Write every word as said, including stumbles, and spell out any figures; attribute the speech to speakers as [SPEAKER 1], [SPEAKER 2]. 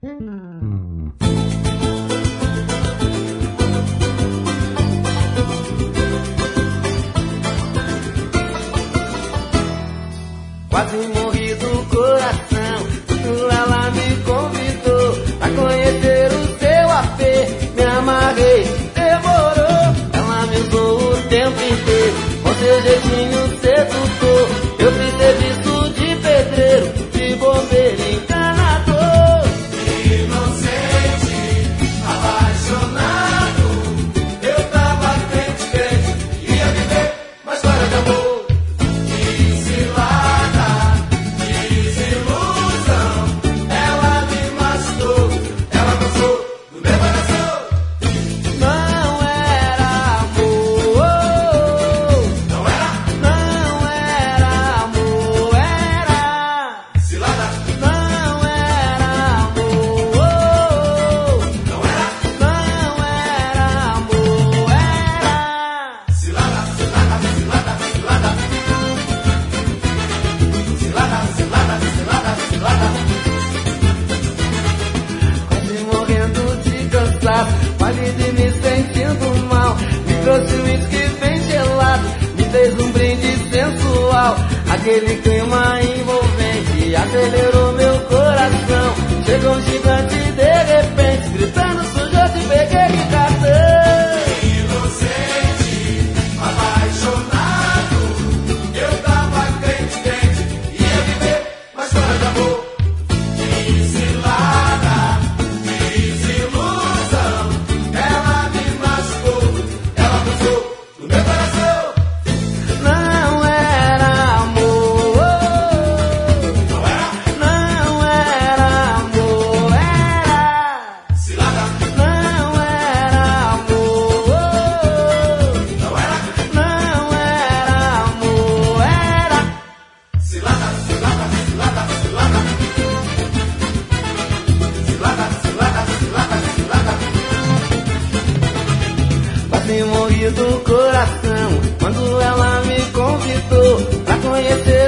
[SPEAKER 1] Hum.
[SPEAKER 2] Quase morri do coração, quando ela me convidou pra conhecer o seu A P. Me amarrei, demorou, ela me usou o tempo inteiro, com seu jeitinho sedutor. Eu fiz serviço de pedreiro, de bombeiro, encanador.
[SPEAKER 3] Inocente, apaixonado, eu tava crente, crente, ia viver uma história de amor.
[SPEAKER 2] Quase de me sentindo mal, me trouxe um whisky bem gelado, me fez um brinde sensual. Aquele clima envolvente acelerou meu coração. Chegou um gigante de repente, gritando sujou, te peguei de cartão.
[SPEAKER 3] Inocente, apaixonado, eu tava crente, crente, ia viver uma história de amor. Cilada, desilusão, ela me machucou, ela puxou no meu coração.
[SPEAKER 2] Não era amor,
[SPEAKER 3] Não era,
[SPEAKER 2] não era amor, era
[SPEAKER 3] cilada,
[SPEAKER 2] não era amor,
[SPEAKER 3] não era,
[SPEAKER 2] não era amor, era
[SPEAKER 3] cilada, cilada, cilada, cilada. Cilada, cilada, cilada, cilada.
[SPEAKER 2] Quase morri do coração quando ela me convidou pra conhecer